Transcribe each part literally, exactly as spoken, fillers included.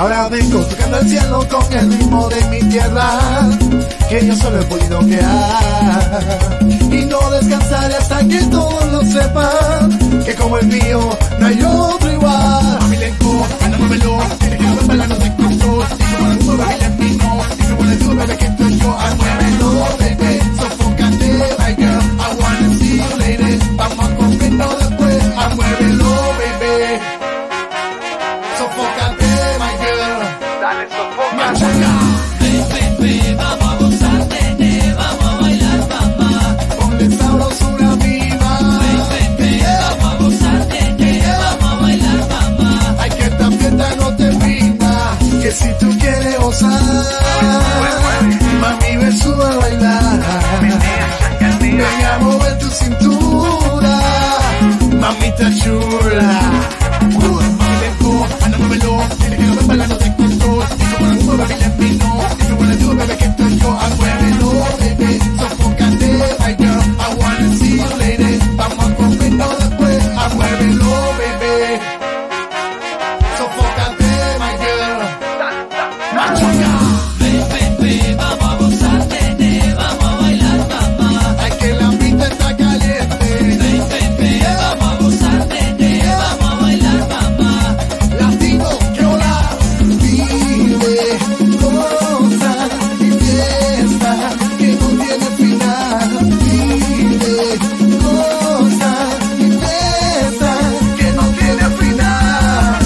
Ahora vengo tocando el cielo con el ritmo de mi tierra, que yo solo he podido crear. Y no descansaré hasta que todos lo sepan, que como el mío no hay otro igual. Mami lento, anda muévelo, tiene que mover para no te control. Dice por el mundo, baila el mismo, dice por el mundo, bebé, que estoy yo. Ah, muévelo, baby, sofócate, my girl, I wanna see you lady. Vamos a comernos después, ah, muévelo, baby, sofócate, my girl. Dale, sofócate. Machaca. Ven, ven, ven, vamos a gozar, nene, vamos a bailar, mamá. Ponle sabrosura viva. Ven, ven, ven, vamos a gozar, nene, vamos a bailar, mamá. Ay, que esta fiesta no termina, Que si tú quieres gozar, mami, ven, sube a bailar. Ven a mover tu cintura, mamita chula. mami lento, anda muévelo, tiene que mover para no te control. Dice por el mundo, baila el mismo, dice por el mundo, bebé, que estoy yo. Ah, muévelo, baby, sofócate, my girl, I wanna see you lady. Vamos a comernos después, ah, muévelo, baby, sofócate, my girl. Machaca. Ven, ven, ven, vamos a gozar, nene, vamos a bailar, mamá. Ay, que la pista está caliente. Ven, ven, ven, vamos a gozar, nene, vamos a bailar, mamá. Latino, que hola. Vive, goza y fiesta que no tiene final. Vive, goza y fiesta que no tiene final.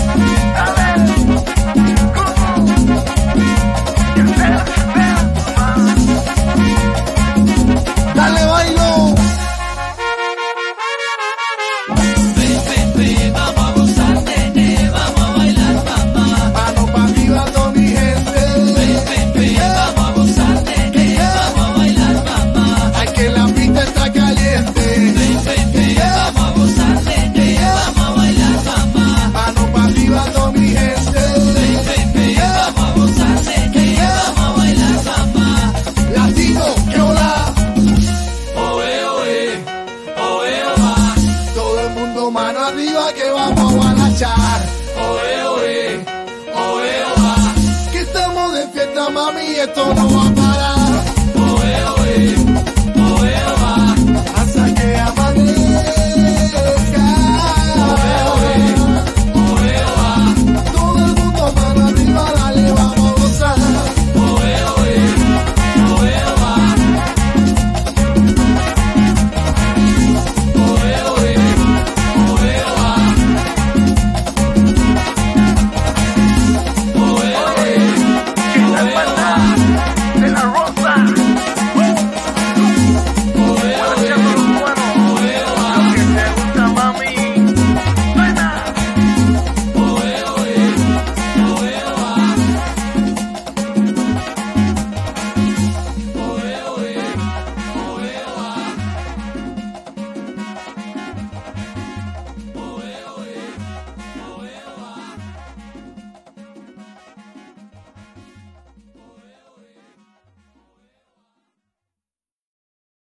Dale, bailo. Ven, ven, ven, vamos a gozar, nene, vamos a bailar, mamá. Mano pa' arriba, toda mi gente. Ven, ven, ven, vamos a gozar, nene, vamos a bailar, mamá. Ay, que la pista está caliente. Ven, ven, ven, vamos a gozar, nene, vamos a bailar, mamá. Mano pa' arriba, toda mi gente. Ven, ven, ven, vamos a gozar, nene, vamos a bailar, mamá. Latino, que hola. Oe, oe, oe, oa. Todo el mundo mano arriba que vamos a guarachar. Oe, oe, oe, oa. Que estamos de fiesta, mami, esto no va